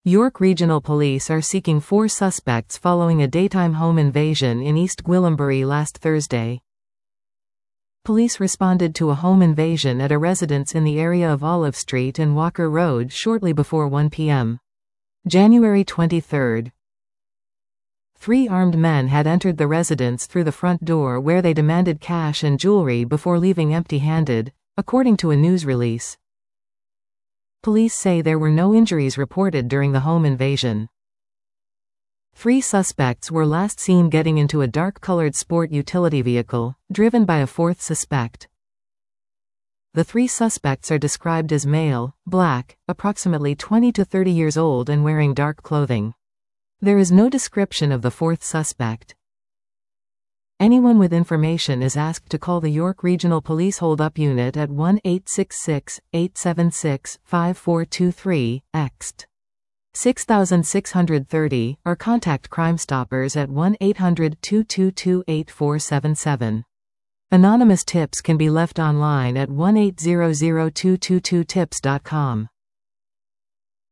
York Regional Police are seeking 4 suspects following a daytime home invasion in East Gwillimbury last Thursday. Police responded to a home invasion at a residence in the area of Olive Street and Walker Road shortly before 1 p.m. January 23. 3 armed men had entered the residence through the front door where they demanded cash and jewelry before leaving empty-handed, according to a news release. Police say there were no injuries reported during the home invasion. 3 suspects were last seen getting into a dark-colored sport utility vehicle, driven by a 4th suspect. The 3 suspects are described as male, black, approximately 20 to 30 years old and wearing dark clothing. There is no description of the 4th suspect. Anyone with information is asked to call the York Regional Police Hold-Up Unit at 1-866-876-5423, ext. 6630, or contact Crime Stoppers at 1-800-222-8477. Anonymous tips can be left online at 1-800-222-TIPS.com.